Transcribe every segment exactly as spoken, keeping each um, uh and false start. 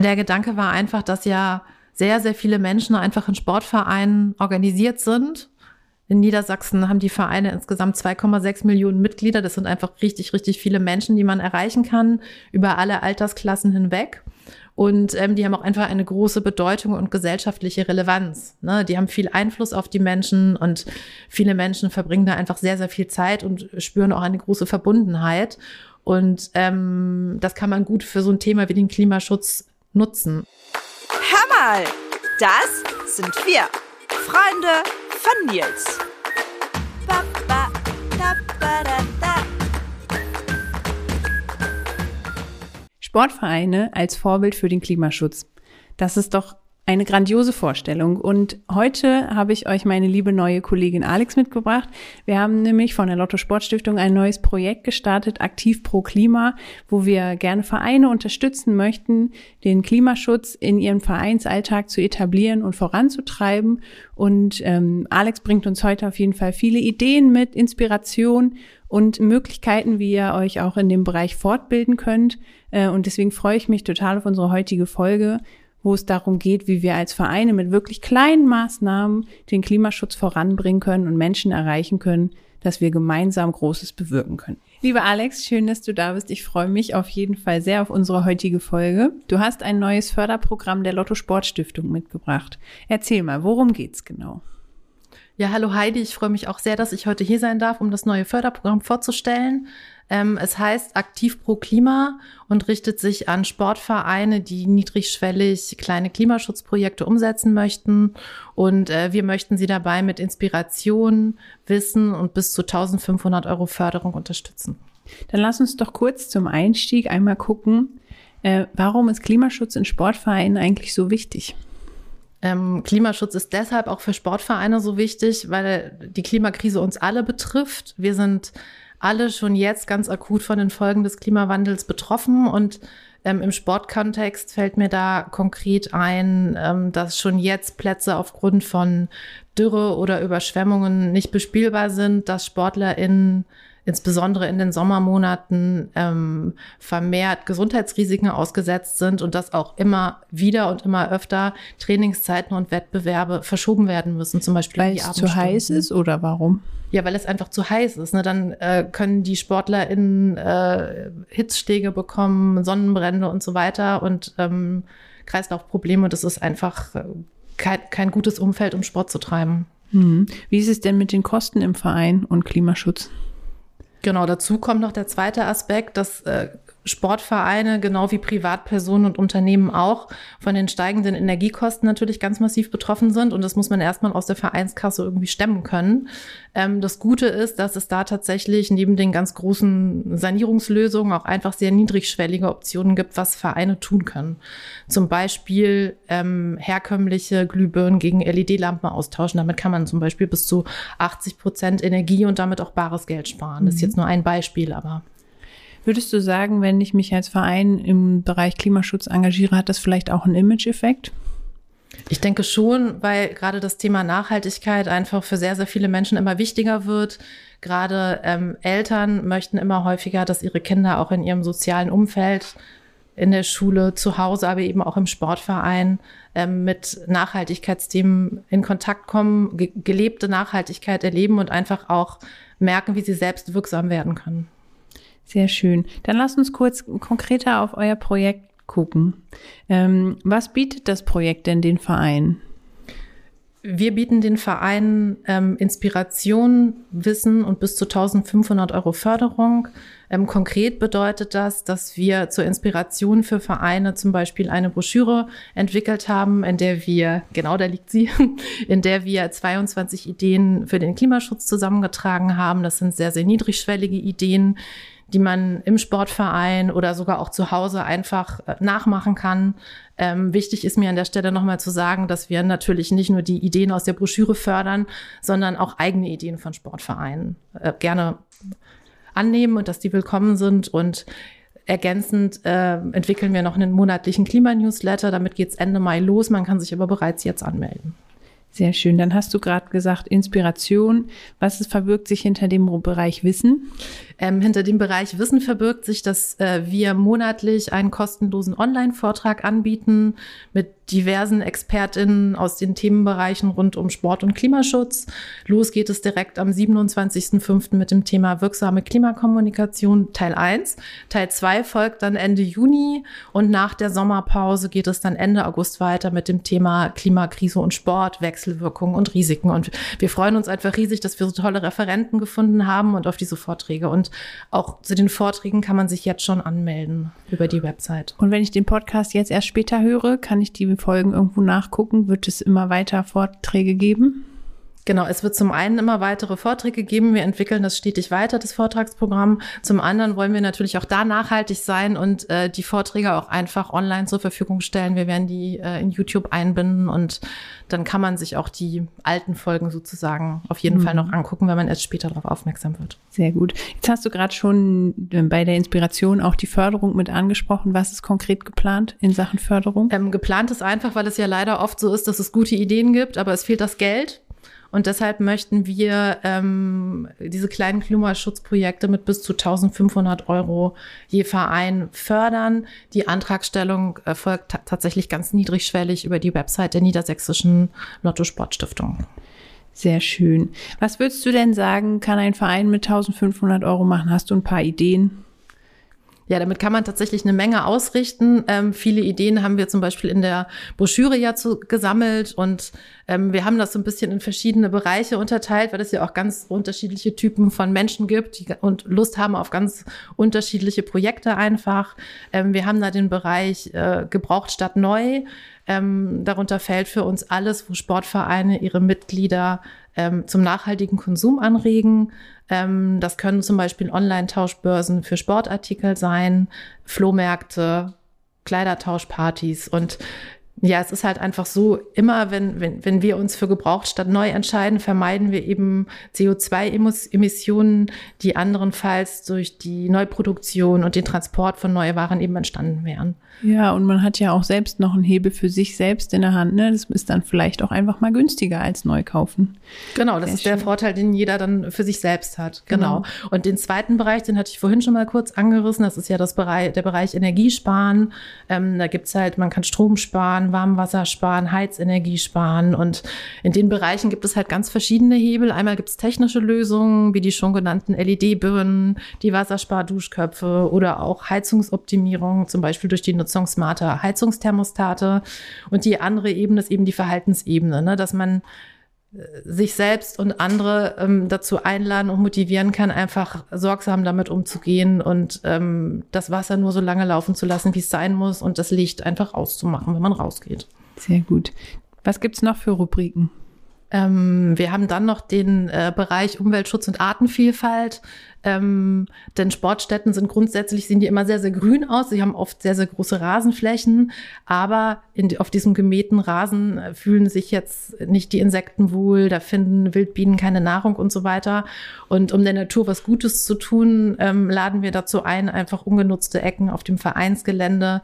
Der Gedanke war einfach, dass ja sehr, sehr viele Menschen einfach in Sportvereinen organisiert sind. In Niedersachsen haben die Vereine insgesamt zwei Komma sechs Millionen Mitglieder. Das sind einfach richtig, richtig viele Menschen, die man erreichen kann, über alle Altersklassen hinweg. Und ähm, die haben auch einfach eine große Bedeutung und gesellschaftliche Relevanz. Ne? Die haben viel Einfluss auf die Menschen und viele Menschen verbringen da einfach sehr, sehr viel Zeit und spüren auch eine große Verbundenheit. Und ähm, das kann man gut für so ein Thema wie den Klimaschutz nutzen. Hör mal, das sind wir, Freunde von Nils. Ba, ba, da, ba, da, da. Sportvereine als Vorbild für den Klimaschutz. Das ist doch eine grandiose Vorstellung. Und heute habe ich euch meine liebe neue Kollegin Alex mitgebracht. Wir haben nämlich von der Lotto Sport Stiftung ein neues Projekt gestartet, Aktiv pro Klima, wo wir gerne Vereine unterstützen möchten, den Klimaschutz in ihrem Vereinsalltag zu etablieren und voranzutreiben. Und ähm, Alex bringt uns heute auf jeden Fall viele Ideen mit, Inspiration und Möglichkeiten, wie ihr euch auch in dem Bereich fortbilden könnt. Und deswegen freue ich mich total auf unsere heutige Folge, wo es darum geht, wie wir als Vereine mit wirklich kleinen Maßnahmen den Klimaschutz voranbringen können und Menschen erreichen können, dass wir gemeinsam Großes bewirken können. Liebe Alex, schön, dass du da bist. Ich freue mich auf jeden Fall sehr auf unsere heutige Folge. Du hast ein neues Förderprogramm der Lotto Sport Stiftung mitgebracht. Erzähl mal, worum geht's genau? Ja, hallo Heidi, ich freue mich auch sehr, dass ich heute hier sein darf, um das neue Förderprogramm vorzustellen. Ähm, es heißt Aktiv pro Klima und richtet sich an Sportvereine, die niedrigschwellig kleine Klimaschutzprojekte umsetzen möchten. Und äh, wir möchten sie dabei mit Inspiration, Wissen und bis zu eintausendfünfhundert Euro Förderung unterstützen. Dann lass uns doch kurz zum Einstieg einmal gucken, äh, warum ist Klimaschutz in Sportvereinen eigentlich so wichtig? Ähm, Klimaschutz ist deshalb auch für Sportvereine so wichtig, weil die Klimakrise uns alle betrifft. Wir sind alle schon jetzt ganz akut von den Folgen des Klimawandels betroffen und ähm, im Sportkontext fällt mir da konkret ein, ähm, dass schon jetzt Plätze aufgrund von Dürre oder Überschwemmungen nicht bespielbar sind, dass SportlerInnen insbesondere in den Sommermonaten ähm, vermehrt Gesundheitsrisiken ausgesetzt sind und dass auch immer wieder und immer öfter Trainingszeiten und Wettbewerbe verschoben werden müssen, zum Beispiel weil es zu heiß ist oder warum? Ja, weil es einfach zu heiß ist. Ne? Dann äh, können die SportlerInnen äh, Hitzschläge bekommen, Sonnenbrände und so weiter und ähm, Kreislaufprobleme. Das ist einfach äh, kein, kein gutes Umfeld, um Sport zu treiben. Mhm. Wie ist es denn mit den Kosten im Verein und Klimaschutz? Genau, dazu kommt noch der zweite Aspekt, dass äh, Sportvereine, genau wie Privatpersonen und Unternehmen auch, von den steigenden Energiekosten natürlich ganz massiv betroffen sind. Und das muss man erstmal aus der Vereinskasse irgendwie stemmen können. Ähm, das Gute ist, dass es da tatsächlich neben den ganz großen Sanierungslösungen auch einfach sehr niedrigschwellige Optionen gibt, was Vereine tun können. Zum Beispiel ähm, herkömmliche Glühbirnen gegen L E D-Lampen austauschen. Damit kann man zum Beispiel bis zu achtzig Prozent Energie und damit auch bares Geld sparen. Das ist jetzt nur ein Beispiel, aber... Würdest du sagen, wenn ich mich als Verein im Bereich Klimaschutz engagiere, hat das vielleicht auch einen Image-Effekt? Ich denke schon, weil gerade das Thema Nachhaltigkeit einfach für sehr, sehr viele Menschen immer wichtiger wird. Gerade ähm, Eltern möchten immer häufiger, dass ihre Kinder auch in ihrem sozialen Umfeld, in der Schule, zu Hause, aber eben auch im Sportverein ähm, mit Nachhaltigkeitsthemen in Kontakt kommen, ge- gelebte Nachhaltigkeit erleben und einfach auch merken, wie sie selbst wirksam werden können. Sehr schön. Dann lasst uns kurz konkreter auf euer Projekt gucken. Ähm, was bietet das Projekt denn den Vereinen? Wir bieten den Vereinen ähm, Inspiration, Wissen und bis zu eintausendfünfhundert Euro Förderung. Ähm, konkret bedeutet das, dass wir zur Inspiration für Vereine zum Beispiel eine Broschüre entwickelt haben, in der wir, genau da liegt sie, in der wir zweiundzwanzig Ideen für den Klimaschutz zusammengetragen haben. Das sind sehr, sehr niedrigschwellige Ideen, die man im Sportverein oder sogar auch zu Hause einfach äh, nachmachen kann. Ähm, wichtig ist mir an der Stelle nochmal zu sagen, dass wir natürlich nicht nur die Ideen aus der Broschüre fördern, sondern auch eigene Ideen von Sportvereinen äh, gerne annehmen und dass die willkommen sind. Und ergänzend äh, entwickeln wir noch einen monatlichen Klimanewsletter. Damit geht's Ende Mai los. Man kann sich aber bereits jetzt anmelden. Sehr schön. Dann hast du gerade gesagt, Inspiration. Was ist, verbirgt sich hinter dem Bereich Wissen? Ähm, hinter dem Bereich Wissen verbirgt sich, dass äh, wir monatlich einen kostenlosen Online-Vortrag anbieten mit diversen ExpertInnen aus den Themenbereichen rund um Sport und Klimaschutz. Los geht es direkt am siebenundzwanzigsten fünften mit dem Thema wirksame Klimakommunikation Teil eins. Teil zwei folgt dann Ende Juni und nach der Sommerpause geht es dann Ende August weiter mit dem Thema Klimakrise und Sport, Wechselwirkungen und Risiken. Und wir freuen uns einfach riesig, dass wir so tolle Referenten gefunden haben und auf diese Vorträge. Und auch zu den Vorträgen kann man sich jetzt schon anmelden über die Website. Und wenn ich den Podcast jetzt erst später höre, kann ich die Folgen irgendwo nachgucken? Wird es immer weiter Vorträge geben? Genau, es wird zum einen immer weitere Vorträge geben. Wir entwickeln das stetig weiter, das Vortragsprogramm. Zum anderen wollen wir natürlich auch da nachhaltig sein und äh, die Vorträge auch einfach online zur Verfügung stellen. Wir werden die äh, in YouTube einbinden und dann kann man sich auch die alten Folgen sozusagen auf jeden mhm. Fall noch angucken, wenn man erst später darauf aufmerksam wird. Sehr gut. Jetzt hast du gerade schon bei der Inspiration auch die Förderung mit angesprochen. Was ist konkret geplant in Sachen Förderung? Ähm, geplant ist einfach, weil es ja leider oft so ist, dass es gute Ideen gibt, aber es fehlt das Geld. Und deshalb möchten wir ähm, diese kleinen Klimaschutzprojekte mit bis zu eintausendfünfhundert Euro je Verein fördern. Die Antragstellung erfolgt t- tatsächlich ganz niedrigschwellig über die Website der Niedersächsischen Lotto-Sport-Stiftung. Sehr schön. Was würdest du denn sagen, kann ein Verein mit eintausendfünfhundert Euro machen? Hast du ein paar Ideen? Ja, damit kann man tatsächlich eine Menge ausrichten. Ähm, viele Ideen haben wir zum Beispiel in der Broschüre ja zu, gesammelt und ähm, wir haben das so ein bisschen in verschiedene Bereiche unterteilt, weil es ja auch ganz unterschiedliche Typen von Menschen gibt, die und Lust haben auf ganz unterschiedliche Projekte einfach. Ähm, wir haben da den Bereich äh, Gebraucht statt neu. Ähm, darunter fällt für uns alles, wo Sportvereine ihre Mitglieder ähm, zum nachhaltigen Konsum anregen. Ähm, das können zum Beispiel Online-Tauschbörsen für Sportartikel sein, Flohmärkte, Kleidertauschpartys und ja, es ist halt einfach so, immer wenn, wenn, wenn wir uns für gebraucht statt neu entscheiden, vermeiden wir eben C O zwei Emissionen, die anderenfalls durch die Neuproduktion und den Transport von neuen Waren eben entstanden wären. Ja, und man hat ja auch selbst noch einen Hebel für sich selbst in der Hand, ne? Das ist dann vielleicht auch einfach mal günstiger als neu kaufen. Genau, das Sehr ist der schön. Vorteil, den jeder dann für sich selbst hat. Genau. Genau. Und den zweiten Bereich, den hatte ich vorhin schon mal kurz angerissen, das ist ja das Bereich, der Bereich Energiesparen. Ähm, da gibt's halt, man kann Strom sparen, Warmwasser sparen, Heizenergie sparen und in den Bereichen gibt es halt ganz verschiedene Hebel. Einmal gibt's technische Lösungen, wie die schon genannten L E D-Birnen, die Wasserspar-Duschköpfe oder auch Heizungsoptimierung, zum Beispiel durch die Nutzung smarter Heizungsthermostate. Und die andere Ebene ist eben die Verhaltensebene, ne, dass man sich selbst und andere ähm, dazu einladen und motivieren kann, einfach sorgsam damit umzugehen und ähm, das Wasser nur so lange laufen zu lassen, wie es sein muss und das Licht einfach auszumachen, wenn man rausgeht. Sehr gut. Was gibt's noch für Rubriken? Ähm, wir haben dann noch den äh, Bereich Umweltschutz und Artenvielfalt, ähm, denn Sportstätten sind grundsätzlich, sehen die immer sehr, sehr grün aus. Sie haben oft sehr, sehr große Rasenflächen, aber in, auf diesem gemähten Rasen fühlen sich jetzt nicht die Insekten wohl, da finden Wildbienen keine Nahrung und so weiter. Und um der Natur was Gutes zu tun, ähm, laden wir dazu ein, einfach ungenutzte Ecken auf dem Vereinsgelände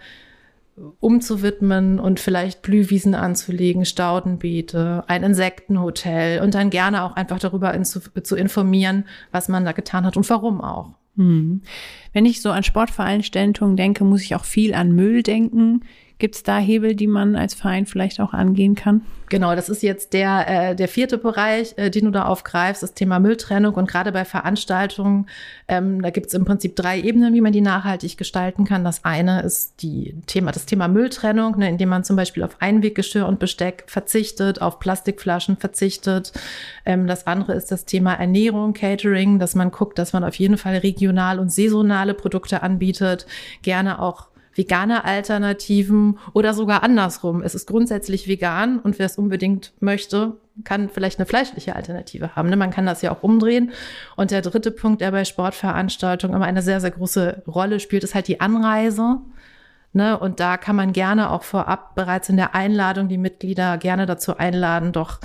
umzuwidmen und vielleicht Blühwiesen anzulegen, Staudenbeete, ein Insektenhotel und dann gerne auch einfach darüber in, zu, zu informieren, was man da getan hat und warum auch. Hm. Wenn ich so an Sportveranstaltungen denke, muss ich auch viel an Müll denken. Gibt es da Hebel, die man als Verein vielleicht auch angehen kann? Genau, das ist jetzt der, äh, der vierte Bereich, äh, den du da aufgreifst, das Thema Mülltrennung. Und gerade bei Veranstaltungen, ähm, da gibt es im Prinzip drei Ebenen, wie man die nachhaltig gestalten kann. Das eine ist die Thema, das Thema Mülltrennung, ne, indem man zum Beispiel auf Einweggeschirr und Besteck verzichtet, auf Plastikflaschen verzichtet. Ähm, das andere ist das Thema Ernährung, Catering, dass man guckt, dass man auf jeden Fall regional und saisonale Produkte anbietet, gerne auch vegane Alternativen oder sogar andersrum. Es ist grundsätzlich vegan und wer es unbedingt möchte, kann vielleicht eine fleischliche Alternative haben. Man kann das ja auch umdrehen. Und der dritte Punkt, der bei Sportveranstaltungen immer eine sehr, sehr große Rolle spielt, ist halt die Anreise. Und da kann man gerne auch vorab bereits in der Einladung die Mitglieder gerne dazu einladen, doch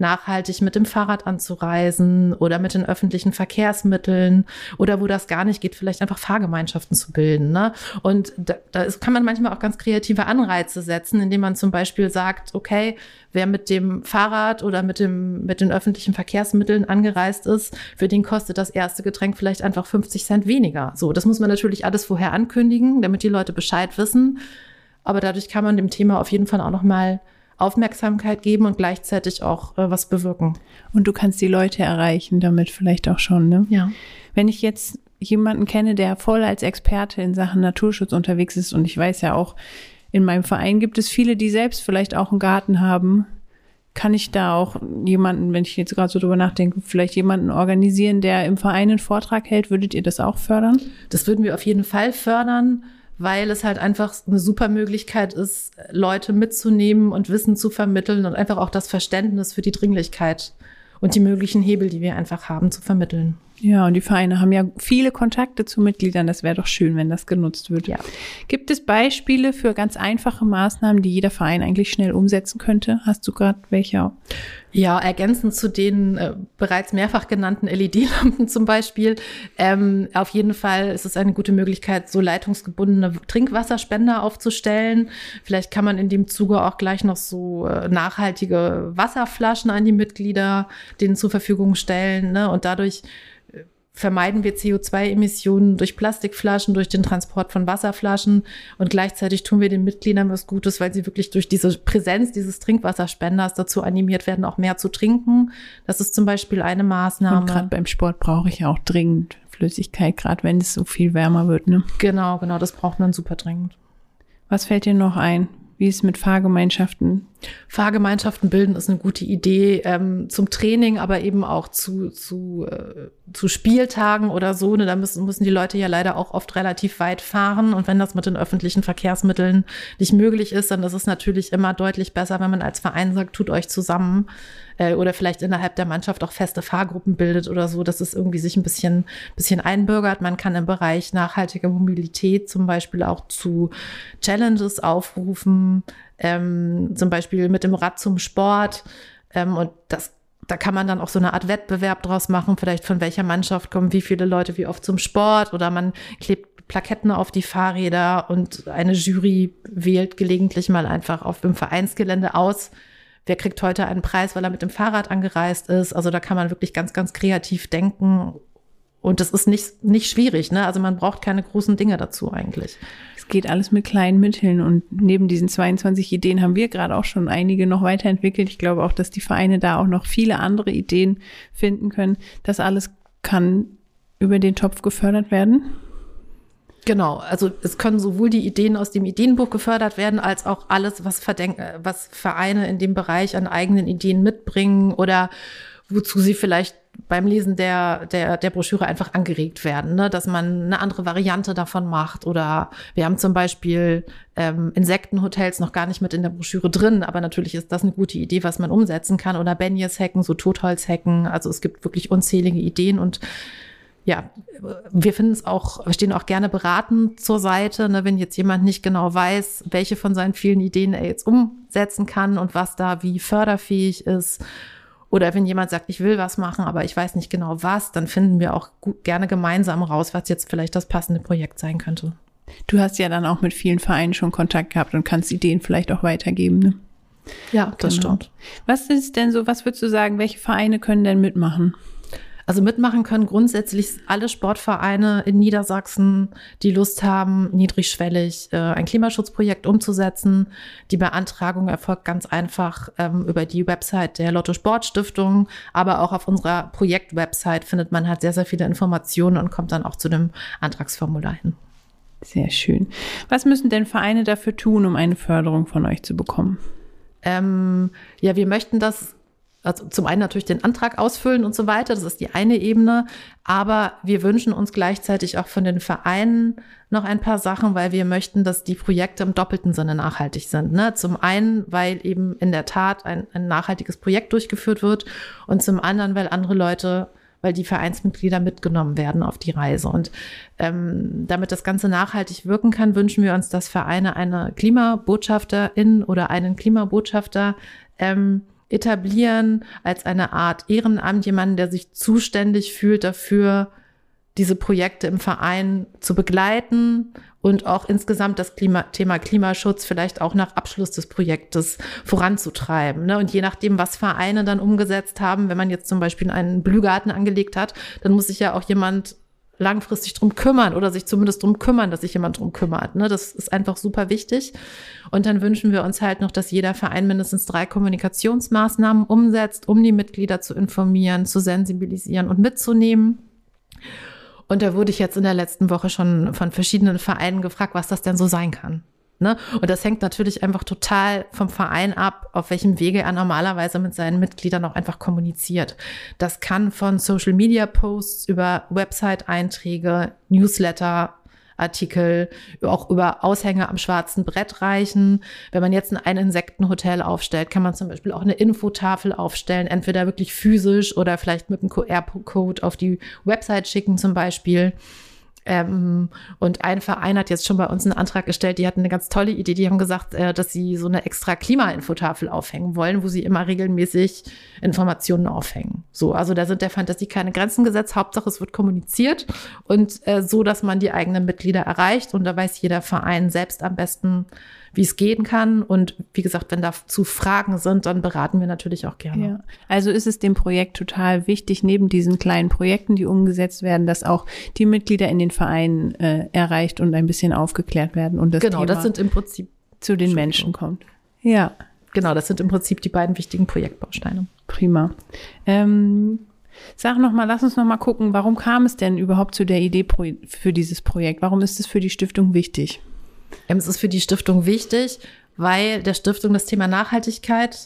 nachhaltig mit dem Fahrrad anzureisen oder mit den öffentlichen Verkehrsmitteln oder wo das gar nicht geht, vielleicht einfach Fahrgemeinschaften zu bilden. Ne? Und da, da ist, kann man manchmal auch ganz kreative Anreize setzen, indem man zum Beispiel sagt, okay, wer mit dem Fahrrad oder mit dem mit den öffentlichen Verkehrsmitteln angereist ist, für den kostet das erste Getränk vielleicht einfach fünfzig Cent weniger. So, das muss man natürlich alles vorher ankündigen, damit die Leute Bescheid wissen. Aber dadurch kann man dem Thema auf jeden Fall auch noch mal Aufmerksamkeit geben und gleichzeitig auch äh, was bewirken. Und du kannst die Leute erreichen damit vielleicht auch schon, ne? Ja. Wenn ich jetzt jemanden kenne, der voll als Experte in Sachen Naturschutz unterwegs ist, und ich weiß ja auch, in meinem Verein gibt es viele, die selbst vielleicht auch einen Garten haben, kann ich da auch jemanden, wenn ich jetzt gerade so drüber nachdenke, vielleicht jemanden organisieren, der im Verein einen Vortrag hält? Würdet ihr das auch fördern? Das würden wir auf jeden Fall fördern, weil es halt einfach eine super Möglichkeit ist, Leute mitzunehmen und Wissen zu vermitteln und einfach auch das Verständnis für die Dringlichkeit und die möglichen Hebel, die wir einfach haben, zu vermitteln. Ja, und die Vereine haben ja viele Kontakte zu Mitgliedern. Das wäre doch schön, wenn das genutzt wird. Ja. Gibt es Beispiele für ganz einfache Maßnahmen, die jeder Verein eigentlich schnell umsetzen könnte? Hast du gerade welche? Ja, ergänzend zu den äh, bereits mehrfach genannten L E D-Lampen zum Beispiel. Ähm, auf jeden Fall ist es eine gute Möglichkeit, so leitungsgebundene Trinkwasserspender aufzustellen. Vielleicht kann man in dem Zuge auch gleich noch so äh, nachhaltige Wasserflaschen an die Mitglieder denen zur Verfügung stellen, ne? Und dadurch vermeiden wir C O zwei Emissionen durch Plastikflaschen, durch den Transport von Wasserflaschen und gleichzeitig tun wir den Mitgliedern was Gutes, weil sie wirklich durch diese Präsenz dieses Trinkwasserspenders dazu animiert werden, auch mehr zu trinken. Das ist zum Beispiel eine Maßnahme. Und gerade beim Sport brauche ich ja auch dringend Flüssigkeit, gerade wenn es so viel wärmer wird, ne? Genau, genau, das braucht man super dringend. Was fällt dir noch ein? Wie ist es mit Fahrgemeinschaften? Fahrgemeinschaften bilden ist eine gute Idee ähm, zum Training, aber eben auch zu zu äh, zu Spieltagen oder so. Ne, da müssen müssen die Leute ja leider auch oft relativ weit fahren. Und wenn das mit den öffentlichen Verkehrsmitteln nicht möglich ist, dann ist es natürlich immer deutlich besser, wenn man als Verein sagt, tut euch zusammen äh, oder vielleicht innerhalb der Mannschaft auch feste Fahrgruppen bildet oder so, dass es irgendwie sich ein bisschen bisschen einbürgert. Man kann im Bereich nachhaltige Mobilität zum Beispiel auch zu Challenges aufrufen. Ähm, zum Beispiel mit dem Rad zum Sport. Ähm, und das, da kann man dann auch so eine Art Wettbewerb draus machen, vielleicht von welcher Mannschaft kommen wie viele Leute wie oft zum Sport. Oder man klebt Plaketten auf die Fahrräder und eine Jury wählt gelegentlich mal einfach auf dem Vereinsgelände aus, wer kriegt heute einen Preis, weil er mit dem Fahrrad angereist ist. Also da kann man wirklich ganz, ganz kreativ denken. Und das ist nicht, nicht schwierig, ne? Also man braucht keine großen Dinge dazu eigentlich. Es geht alles mit kleinen Mitteln und neben diesen zweiundzwanzig Ideen haben wir gerade auch schon einige noch weiterentwickelt. Ich glaube auch, dass die Vereine da auch noch viele andere Ideen finden können. Das alles kann über den Topf gefördert werden. Genau, also es können sowohl die Ideen aus dem Ideenbuch gefördert werden, als auch alles, was, Verdenk- was Vereine in dem Bereich an eigenen Ideen mitbringen oder wozu sie vielleicht beim Lesen der, der, der Broschüre einfach angeregt werden, ne? Dass man eine andere Variante davon macht. Oder wir haben zum Beispiel ähm, Insektenhotels noch gar nicht mit in der Broschüre drin, aber natürlich ist das eine gute Idee, was man umsetzen kann. Oder Benjes-Hecken, so Totholzhecken. Also es gibt wirklich unzählige Ideen und ja, wir finden es auch, wir stehen auch gerne beratend zur Seite, ne, wenn jetzt jemand nicht genau weiß, welche von seinen vielen Ideen er jetzt umsetzen kann und was da wie förderfähig ist. Oder wenn jemand sagt, ich will was machen, aber ich weiß nicht genau was, dann finden wir auch gut, gerne gemeinsam raus, was jetzt vielleicht das passende Projekt sein könnte. Du hast ja dann auch mit vielen Vereinen schon Kontakt gehabt und kannst Ideen vielleicht auch weitergeben, ne? Ja, das genau. stimmt. Was ist denn so, was würdest du sagen, welche Vereine können denn mitmachen? Also mitmachen können grundsätzlich alle Sportvereine in Niedersachsen, die Lust haben, niedrigschwellig äh, ein Klimaschutzprojekt umzusetzen. Die Beantragung erfolgt ganz einfach ähm, über die Website der Lotto Sport Stiftung, aber auch auf unserer Projektwebsite findet man halt sehr, sehr viele Informationen und kommt dann auch zu dem Antragsformular hin. Sehr schön. Was müssen denn Vereine dafür tun, um eine Förderung von euch zu bekommen? Ähm, ja, wir möchten das Also zum einen natürlich den Antrag ausfüllen und so weiter, das ist die eine Ebene, aber wir wünschen uns gleichzeitig auch von den Vereinen noch ein paar Sachen, weil wir möchten, dass die Projekte im doppelten Sinne nachhaltig sind. Ne? Zum einen, weil eben in der Tat ein, ein nachhaltiges Projekt durchgeführt wird und zum anderen, weil andere Leute, weil die Vereinsmitglieder mitgenommen werden auf die Reise. Und ähm, damit das Ganze nachhaltig wirken kann, wünschen wir uns, dass Vereine eine Klimabotschafterin oder einen Klimabotschafter ähm, etablieren als eine Art Ehrenamt, jemanden, der sich zuständig fühlt dafür, diese Projekte im Verein zu begleiten und auch insgesamt das Klima, Thema Klimaschutz vielleicht auch nach Abschluss des Projektes voranzutreiben. Ne? Und je nachdem, was Vereine dann umgesetzt haben, wenn man jetzt zum Beispiel einen Blühgarten angelegt hat, dann muss sich ja auch jemand langfristig drum kümmern oder sich zumindest drum kümmern, dass sich jemand drum kümmert. Ne? Das ist einfach super wichtig. Und dann wünschen wir uns halt noch, dass jeder Verein mindestens drei Kommunikationsmaßnahmen umsetzt, um die Mitglieder zu informieren, zu sensibilisieren und mitzunehmen. Und da wurde ich jetzt in der letzten Woche schon von verschiedenen Vereinen gefragt, was das denn so sein kann. Ne? Und das hängt natürlich einfach total vom Verein ab, auf welchem Wege er normalerweise mit seinen Mitgliedern auch einfach kommuniziert. Das kann von Social-Media-Posts über Website-Einträge, Newsletter, Artikel, auch über Aushänge am schwarzen Brett reichen. Wenn man jetzt ein Insektenhotel aufstellt, kann man zum Beispiel auch eine Infotafel aufstellen, entweder wirklich physisch oder vielleicht mit einem Q R-Code auf die Website schicken zum Beispiel. Ähm, und ein Verein hat jetzt schon bei uns einen Antrag gestellt, die hatten eine ganz tolle Idee, die haben gesagt, äh, dass sie so eine extra Klima-Infotafel aufhängen wollen, wo sie immer regelmäßig Informationen aufhängen. So, also da sind der Fantasie keine Grenzen gesetzt, Hauptsache es wird kommuniziert und äh, so, dass man die eigenen Mitglieder erreicht und da weiß jeder Verein selbst am besten, wie es gehen kann. Und wie gesagt, wenn dazu Fragen sind, dann beraten wir natürlich auch gerne. Ja. Also ist es dem Projekt total wichtig, neben diesen kleinen Projekten, die umgesetzt werden, dass auch die Mitglieder in den Vereinen äh, erreicht und ein bisschen aufgeklärt werden und das genau, Thema das sind im Prinzip zu den Menschen kommt. Ja. Genau, das sind im Prinzip die beiden wichtigen Projektbausteine. Prima. Ähm, sag noch mal, lass uns noch mal gucken, warum kam es denn überhaupt zu der Idee pro- für dieses Projekt? Warum ist es für die Stiftung wichtig? Es ist für die Stiftung wichtig, weil der Stiftung das Thema Nachhaltigkeit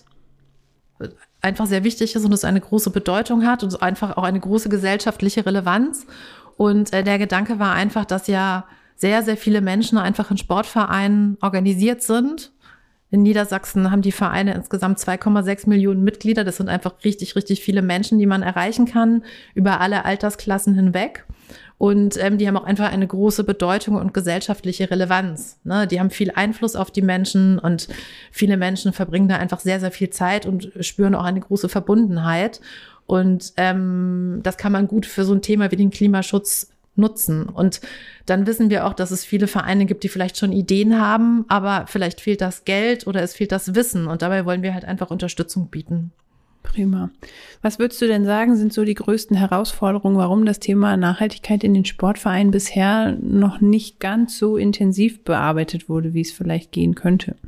einfach sehr wichtig ist und es eine große Bedeutung hat und einfach auch eine große gesellschaftliche Relevanz. Und äh, der Gedanke war einfach, dass ja sehr, sehr viele Menschen einfach in Sportvereinen organisiert sind. In Niedersachsen haben die Vereine insgesamt zwei Komma sechs Millionen Mitglieder. Das sind einfach richtig, richtig viele Menschen, die man erreichen kann, über alle Altersklassen hinweg. Und ähm, die haben auch einfach eine große Bedeutung und gesellschaftliche Relevanz. Ne? Die haben viel Einfluss auf die Menschen und viele Menschen verbringen da einfach sehr, sehr viel Zeit und spüren auch eine große Verbundenheit. Und ähm, das kann man gut für so ein Thema wie den Klimaschutz nutzen. Und dann wissen wir auch, dass es viele Vereine gibt, die vielleicht schon Ideen haben, aber vielleicht fehlt das Geld oder es fehlt das Wissen. Und dabei wollen wir halt einfach Unterstützung bieten. Prima. Was würdest du denn sagen, sind so die größten Herausforderungen, warum das Thema Nachhaltigkeit in den Sportvereinen bisher noch nicht ganz so intensiv bearbeitet wurde, wie es vielleicht gehen könnte?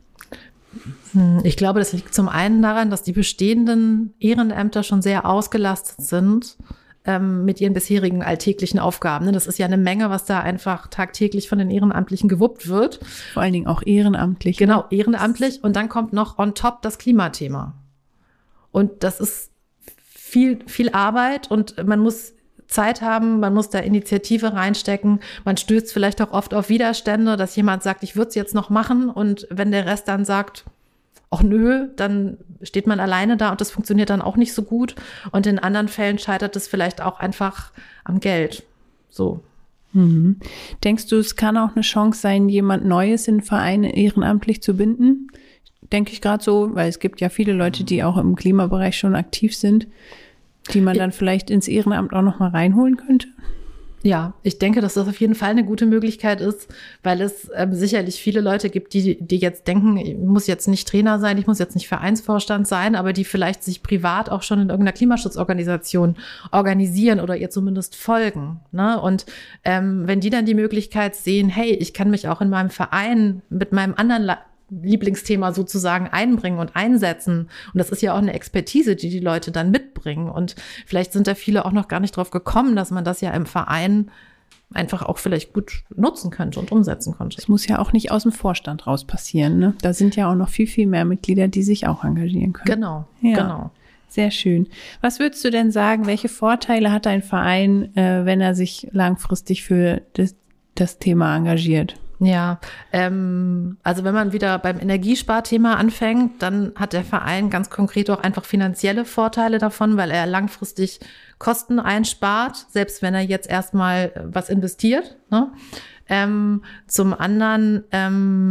Ich glaube, das liegt zum einen daran, dass die bestehenden Ehrenämter schon sehr ausgelastet sind ähm, mit ihren bisherigen alltäglichen Aufgaben. Das ist ja eine Menge, was da einfach tagtäglich von den Ehrenamtlichen gewuppt wird. Vor allen Dingen auch ehrenamtlich. Genau, ehrenamtlich. Und dann kommt noch on top das Klimathema. Und das ist viel, viel Arbeit und man muss Zeit haben, man muss da Initiative reinstecken. Man stößt vielleicht auch oft auf Widerstände, dass jemand sagt, ich würde es jetzt noch machen. Und wenn der Rest dann sagt, ach nö, dann steht man alleine da und das funktioniert dann auch nicht so gut. Und in anderen Fällen scheitert es vielleicht auch einfach am Geld. So. Mhm. Denkst du, es kann auch eine Chance sein, jemand Neues in Vereine ehrenamtlich zu binden? Denke ich gerade so, weil es gibt ja viele Leute, die auch im Klimabereich schon aktiv sind, die man dann vielleicht ins Ehrenamt auch noch mal reinholen könnte? Ja, ich denke, dass das auf jeden Fall eine gute Möglichkeit ist, weil es ähm, sicherlich viele Leute gibt, die, die jetzt denken, ich muss jetzt nicht Trainer sein, ich muss jetzt nicht Vereinsvorstand sein, aber die vielleicht sich privat auch schon in irgendeiner Klimaschutzorganisation organisieren oder ihr zumindest folgen. Ne? Und ähm, wenn die dann die Möglichkeit sehen, hey, ich kann mich auch in meinem Verein mit meinem anderen La- Lieblingsthema sozusagen einbringen und einsetzen. Und das ist ja auch eine Expertise, die die Leute dann mitbringen. Und vielleicht sind da viele auch noch gar nicht drauf gekommen, dass man das ja im Verein einfach auch vielleicht gut nutzen könnte und umsetzen könnte. Das muss ja auch nicht aus dem Vorstand raus passieren, ne? Da sind ja auch noch viel, viel mehr Mitglieder, die sich auch engagieren können. Genau, ja. genau. Sehr schön. Was würdest du denn sagen, welche Vorteile hat ein Verein, äh, wenn er sich langfristig für das, das Thema engagiert? Ja, ähm, also wenn man wieder beim Energiesparthema anfängt, dann hat der Verein ganz konkret auch einfach finanzielle Vorteile davon, weil er langfristig Kosten einspart, selbst wenn er jetzt erstmal was investiert. Ne? Ähm, zum anderen ähm,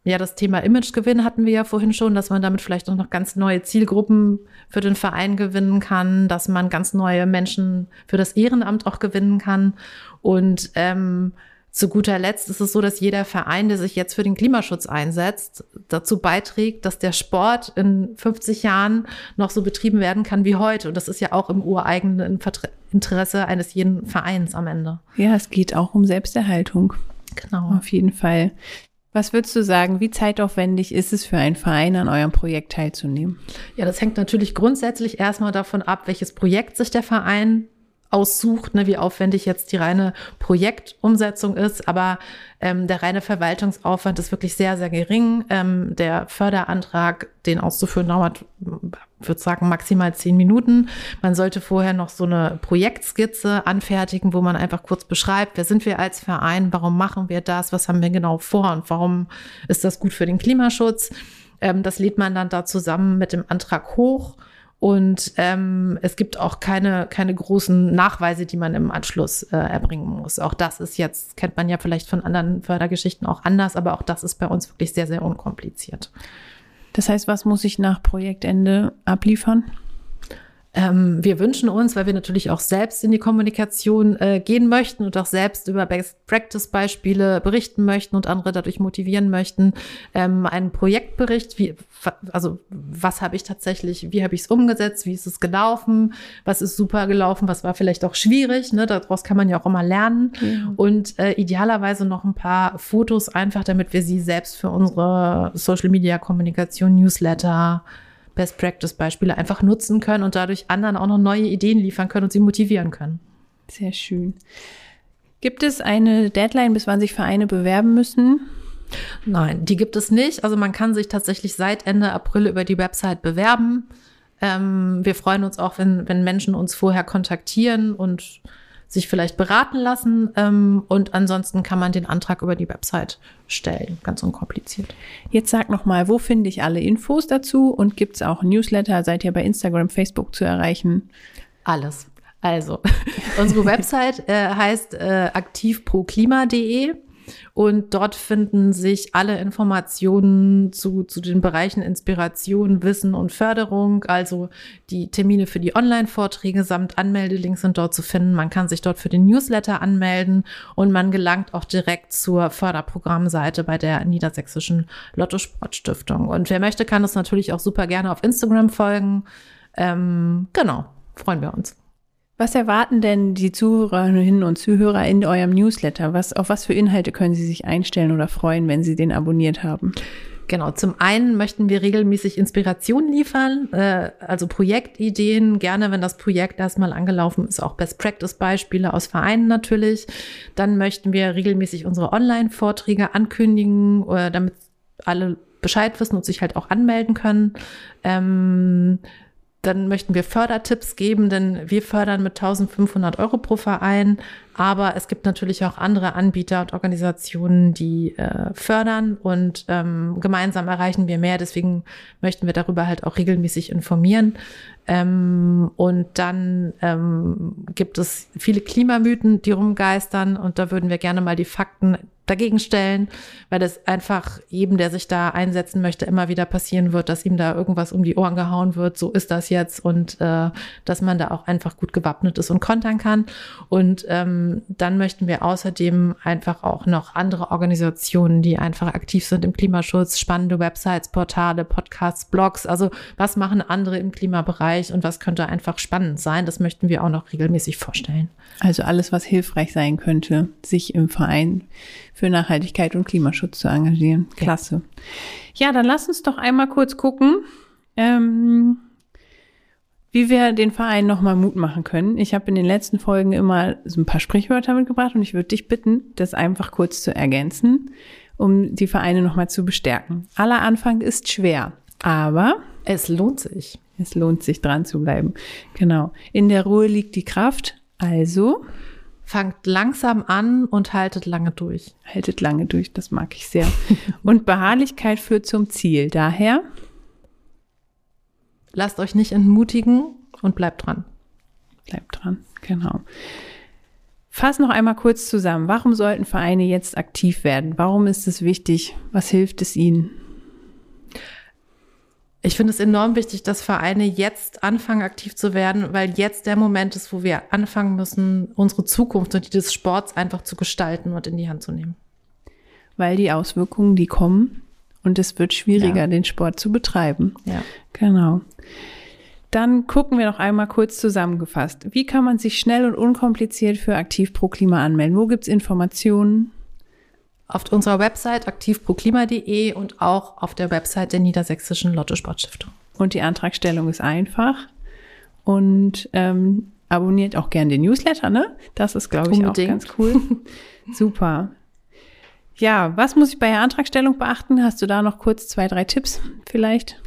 ja, das Thema Imagegewinn hatten wir ja vorhin schon, dass man damit vielleicht auch noch ganz neue Zielgruppen für den Verein gewinnen kann, dass man ganz neue Menschen für das Ehrenamt auch gewinnen kann. Und ähm, zu guter Letzt ist es so, dass jeder Verein, der sich jetzt für den Klimaschutz einsetzt, dazu beiträgt, dass der Sport in fünfzig Jahren noch so betrieben werden kann wie heute. Und das ist ja auch im ureigenen Interesse eines jeden Vereins am Ende. Ja, es geht auch um Selbsterhaltung. Genau. Auf jeden Fall. Was würdest du sagen, wie zeitaufwendig ist es für einen Verein, an eurem Projekt teilzunehmen? Ja, das hängt natürlich grundsätzlich erstmal davon ab, welches Projekt sich der Verein aussucht, ne, wie aufwendig jetzt die reine Projektumsetzung ist. Aber ähm, der reine Verwaltungsaufwand ist wirklich sehr, sehr gering. Ähm, der Förderantrag, den auszuführen, dauert, ich würde sagen, maximal zehn Minuten. Man sollte vorher noch so eine Projektskizze anfertigen, wo man einfach kurz beschreibt, wer sind wir als Verein, warum machen wir das, was haben wir genau vor und warum ist das gut für den Klimaschutz. Ähm, das lädt man dann da zusammen mit dem Antrag hoch. Und ähm, es gibt auch keine keine großen Nachweise, die man im Anschluss äh, erbringen muss. Auch das ist jetzt, kennt man ja vielleicht von anderen Fördergeschichten auch anders, aber auch das ist bei uns wirklich sehr, sehr unkompliziert. Das heißt, was muss ich nach Projektende abliefern? Ähm, wir wünschen uns, weil wir natürlich auch selbst in die Kommunikation äh, gehen möchten und auch selbst über Best-Practice-Beispiele berichten möchten und andere dadurch motivieren möchten, ähm, einen Projektbericht, wie, also was habe ich tatsächlich, wie habe ich es umgesetzt, wie ist es gelaufen, was ist super gelaufen, was war vielleicht auch schwierig, ne? Daraus kann man ja auch immer lernen. Ja. Und äh, idealerweise noch ein paar Fotos einfach, damit wir sie selbst für unsere Social-Media-Kommunikation, Newsletter, Best-Practice-Beispiele einfach nutzen können und dadurch anderen auch noch neue Ideen liefern können und sie motivieren können. Sehr schön. Gibt es eine Deadline, bis wann sich Vereine bewerben müssen? Nein, die gibt es nicht. Also man kann sich tatsächlich seit Ende April über die Website bewerben. Ähm, wir freuen uns auch, wenn, wenn Menschen uns vorher kontaktieren und sich vielleicht beraten lassen. Ähm, und ansonsten kann man den Antrag über die Website stellen. Ganz unkompliziert. Jetzt sag noch mal, wo finde ich alle Infos dazu? Und gibt es auch ein Newsletter? Seid ihr bei Instagram, Facebook zu erreichen? Alles. Also, unsere Website äh, heißt äh, aktivproklima punkt de. Und dort finden sich alle Informationen zu, zu den Bereichen Inspiration, Wissen und Förderung. Also die Termine für die Online-Vorträge samt Anmeldelinks sind dort zu finden. Man kann sich dort für den Newsletter anmelden und man gelangt auch direkt zur Förderprogrammseite bei der Niedersächsischen Lotto Sportstiftung. Und wer möchte, kann uns natürlich auch super gerne auf Instagram folgen. Ähm, genau, freuen wir uns. Was erwarten denn die Zuhörerinnen und Zuhörer in eurem Newsletter? Was, auf was für Inhalte können sie sich einstellen oder freuen, wenn sie den abonniert haben? Genau, zum einen möchten wir regelmäßig Inspiration liefern, äh, also Projektideen, gerne, wenn das Projekt erstmal angelaufen ist, auch Best-Practice-Beispiele aus Vereinen natürlich. Dann möchten wir regelmäßig unsere Online-Vorträge ankündigen, äh, damit alle Bescheid wissen und sich halt auch anmelden können. Ähm, Dann möchten wir Fördertipps geben, denn wir fördern mit eintausendfünfhundert Euro pro Verein. Aber es gibt natürlich auch andere Anbieter und Organisationen, die äh, fördern und ähm, gemeinsam erreichen wir mehr. Deswegen möchten wir darüber halt auch regelmäßig informieren. Ähm, und dann ähm, gibt es viele Klimamythen, die rumgeistern und da würden wir gerne mal die Fakten dagegen stellen, weil es einfach jedem, der sich da einsetzen möchte, immer wieder passieren wird, dass ihm da irgendwas um die Ohren gehauen wird. So ist das jetzt und äh, dass man da auch einfach gut gewappnet ist und kontern kann. Und ähm, dann möchten wir außerdem einfach auch noch andere Organisationen, die einfach aktiv sind im Klimaschutz, spannende Websites, Portale, Podcasts, Blogs. Also was machen andere im Klimabereich und was könnte einfach spannend sein? Das möchten wir auch noch regelmäßig vorstellen. Also alles, was hilfreich sein könnte, sich im Verein für Nachhaltigkeit und Klimaschutz zu engagieren. Klasse. Ja, dann lass uns doch einmal kurz gucken, ähm, wie wir den Verein nochmal Mut machen können. Ich habe in den letzten Folgen immer so ein paar Sprichwörter mitgebracht und ich würde dich bitten, das einfach kurz zu ergänzen, um die Vereine nochmal zu bestärken. Aller Anfang ist schwer, aber es lohnt sich. Es lohnt sich, dran zu bleiben. Genau. In der Ruhe liegt die Kraft. Also fangt langsam an und haltet lange durch. Haltet lange durch, das mag ich sehr. Und Beharrlichkeit führt zum Ziel. Daher lasst euch nicht entmutigen und bleibt dran. Bleibt dran, genau. Fass noch einmal kurz zusammen. Warum sollten Vereine jetzt aktiv werden? Warum ist es wichtig? Was hilft es ihnen? Ich finde es enorm wichtig, dass Vereine jetzt anfangen, aktiv zu werden, weil jetzt der Moment ist, wo wir anfangen müssen, unsere Zukunft und die des Sports einfach zu gestalten und in die Hand zu nehmen. Weil die Auswirkungen, die kommen und es wird schwieriger, ja. den Sport zu betreiben. Ja. Genau. Dann gucken wir noch einmal kurz zusammengefasst. Wie kann man sich schnell und unkompliziert für Aktiv pro Klima anmelden? Wo gibt's Informationen? Auf unserer Website aktiv pro klima punkt de und auch auf der Website der Niedersächsischen Lotto-Sport-Stiftung. Und die Antragstellung ist einfach. Und ähm, abonniert auch gern den Newsletter, ne? Das ist, glaube ich, Unbedingt. auch ganz cool. Super. Ja, was muss ich bei der Antragstellung beachten? Hast du da noch kurz zwei, drei Tipps vielleicht?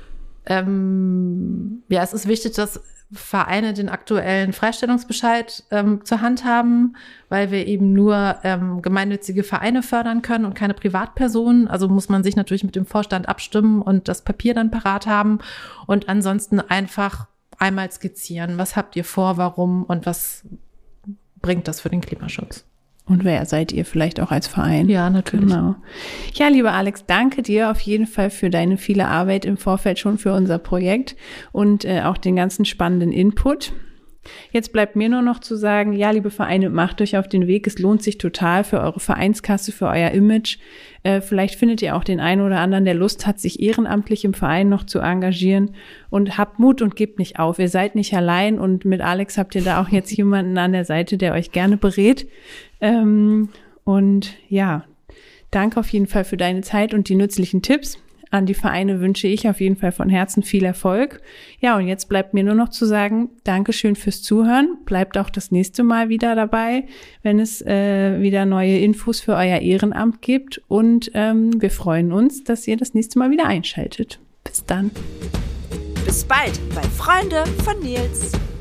Ähm, ja, es ist wichtig, dass Vereine den aktuellen Freistellungsbescheid ähm, zur Hand haben, weil wir eben nur ähm, gemeinnützige Vereine fördern können und keine Privatpersonen. Also muss man sich natürlich mit dem Vorstand abstimmen und das Papier dann parat haben und ansonsten einfach einmal skizzieren. Was habt ihr vor, warum und was bringt das für den Klimaschutz? Und wer seid ihr vielleicht auch als Verein? Ja, natürlich. Genau. Ja, lieber Alex, danke dir auf jeden Fall für deine viele Arbeit im Vorfeld schon für unser Projekt und äh, auch den ganzen spannenden Input. Jetzt bleibt mir nur noch zu sagen, ja, liebe Vereine, macht euch auf den Weg. Es lohnt sich total für eure Vereinskasse, für euer Image. Äh, vielleicht findet ihr auch den einen oder anderen, der Lust hat, sich ehrenamtlich im Verein noch zu engagieren. Und habt Mut und gebt nicht auf. Ihr seid nicht allein und mit Alex habt ihr da auch jetzt jemanden an der Seite, der euch gerne berät. Ähm, und ja, danke auf jeden Fall für deine Zeit und die nützlichen Tipps. An die Vereine wünsche ich auf jeden Fall von Herzen viel Erfolg. Ja, und jetzt bleibt mir nur noch zu sagen, Dankeschön fürs Zuhören. Bleibt auch das nächste Mal wieder dabei, wenn es äh, wieder neue Infos für euer Ehrenamt gibt. Und ähm, wir freuen uns, dass ihr das nächste Mal wieder einschaltet. Bis dann. Bis bald bei Freunde von Nils.